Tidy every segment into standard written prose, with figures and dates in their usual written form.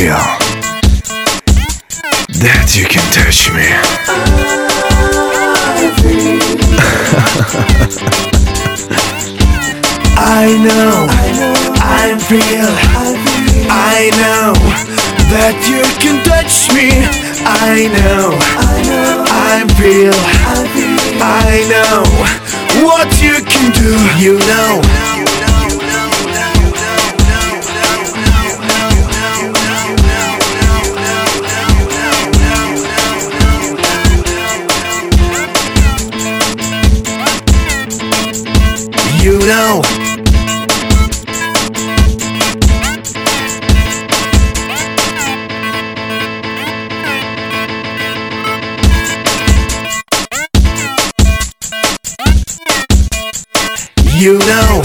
feel that you can touch me. I know, I'm real. I know that you can touch me. I know, I'm real. I know what you can do. You know. You know. You know.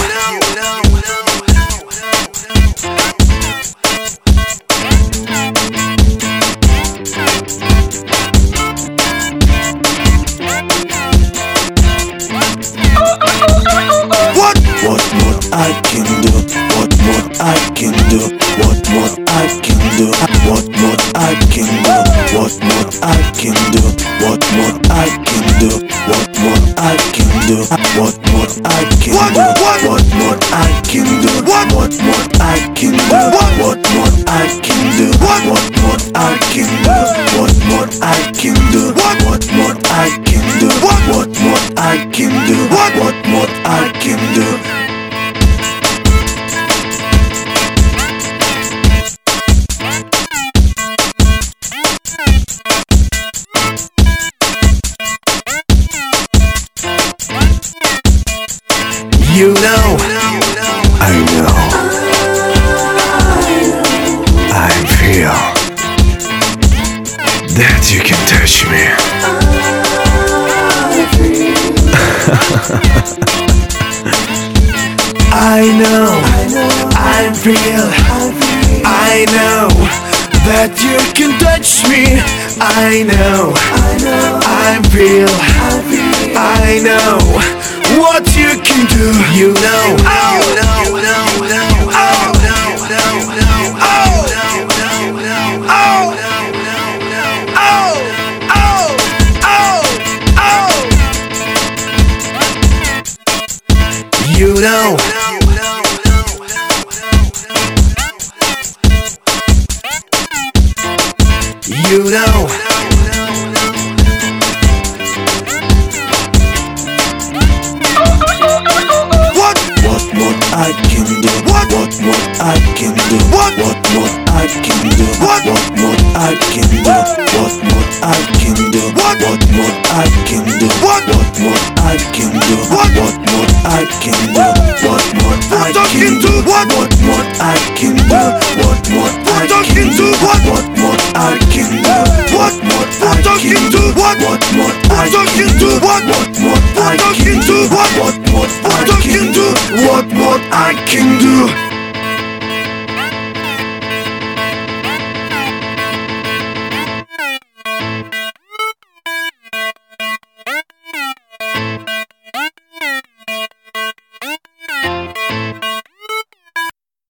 What I can do, what I can do, what I can do, what I can do, what I can do, what I can do, what I can do, what I can do, what I can do, what I can do, what I can do, what I can do, what I can do, what I can do, what I can do, what I can do. You know, I know, I feel that you can touch me. I know, I'm real. I know that you can touch me. I know, I'm real. I know what you can do. You know. You know. You know. I can do, what I can do, what I can do, what I can do, what I can do, what I can do, what I can do, what I can do, what I can do, what I can do, what I can do, what I can do, what I can do, what I can do, what I can do, what I can do, what I can do.